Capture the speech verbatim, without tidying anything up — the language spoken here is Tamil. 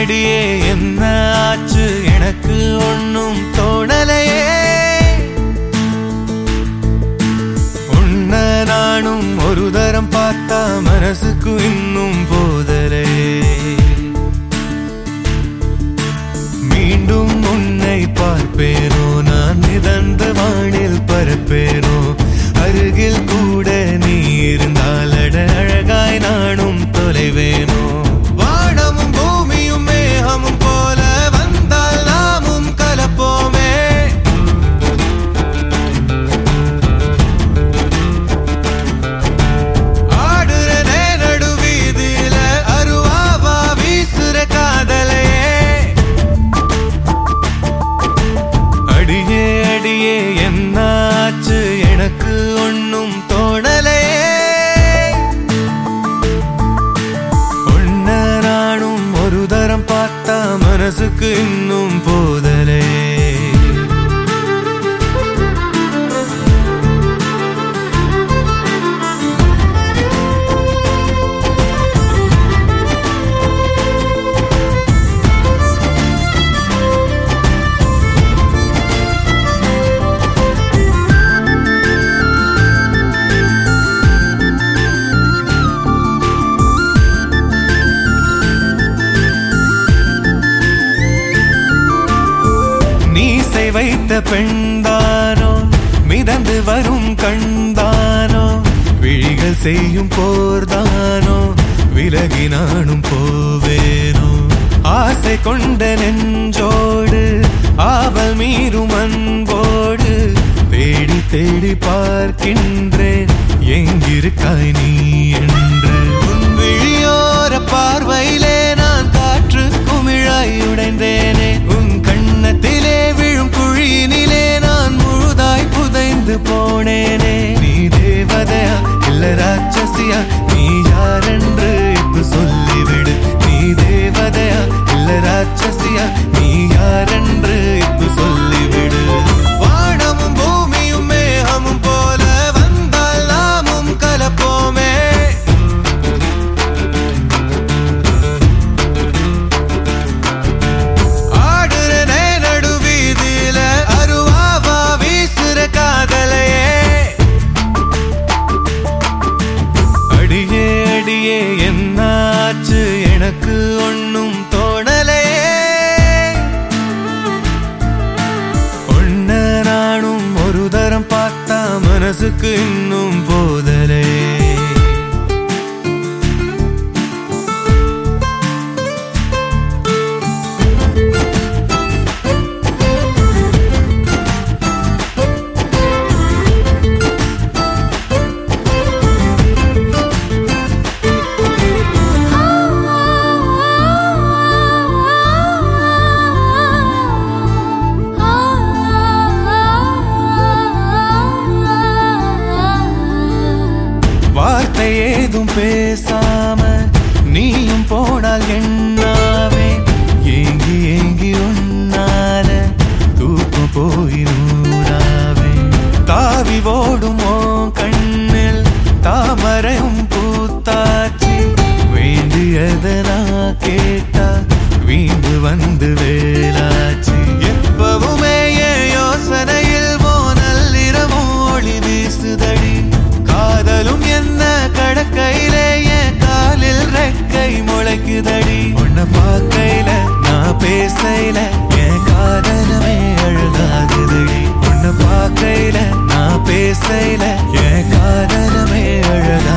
அடியே என்ன ஆச்சு எனக்கு ஒன்னும் தோணலையே உன்ன நானும் ஒரு தரம் பார்த்தா மனசுக்கு இன்னும் போதலையே மீண்டும் உன்னை பார்ப்பேனோ நான் மிதந்த வானில் பரப்பேனோ அருகில் கூட நீ இருந்தால் அட அழகாய் நானும் தொலைவேனோ வானமும் பூமியும் மேகமும் போல வந்தால் நாமும் கலப்போமே ஆடுறதே நடுவீதியில அருவாவா வீசுற காதலையே அடியே அடியே என்னாச்சு எனக்கு ஒன்னும் தோணலையே உன்ன நானும் ஒரு தரம் பார்த்தா மனசுக்கு இன்னும் போதலையே வைத்த பெண்தானோ மிதந்து வரும் கண்தானோ விழிகள் செய்யும் போர்தானோ விலகி நானும் போவேனோ ஆசை கொண்ட நெஞ்சோடு ஆவல் மீறும் அன்போடு தேடி தேடி பார்க்கின்றேன் எங்கிருக்காய் நீ என்று உன் விழியோர பார்வையிலே நான் காற்று குமிழாய் உடைந்தேனே உன் கண்ணத்திலே விழும் குழியினிலே நான் முழுதாய் புதைந்து போனேனே நீ தேவதையா இல்ல ராட்சசியா நீ யாரென்று இப்ப சொல்லிவிடு நீ தேவதையா இல்ல ராட்சசியா நீ யாரென்று இப்ப சொல்லிவிடு வானமும் பூமியும் மேகமும் போல வந்தால் நாமும் கலப்போமே என்னாச்சு எனக்கு ஒன்னும் தோணலையே உன்ன நானும் ஒரு தரம் பார்த்தா மனசுக்கு இன்னும் போதலையே வார்த்தை ஏதும் பேசாம நீயும் போனால் என்னாவே ஏங்கி ஏங்கி உன்னால தூக்கம் போய் நூறாவே தாவி ஓடுமோ கண்ணில் தாமரையும் பூத்தாச்சி வேண்டியதை நான் கேட்டா வீண்டு வந்து வேலாச்சி எப்பவுமே என் யோசனையில் போ நள்ளிரவும் ஒளி வீசுதடி காதலும் என்ன கடக்கையிலே என் காலில் ரெக்கை முளைக்குதடி உன்னை பார்க்கையில நான் பேசையில என் காதலமே அழகாகுதடி உன்னை பார்க்கையில நான் பேசையில என் காதலமே அழகா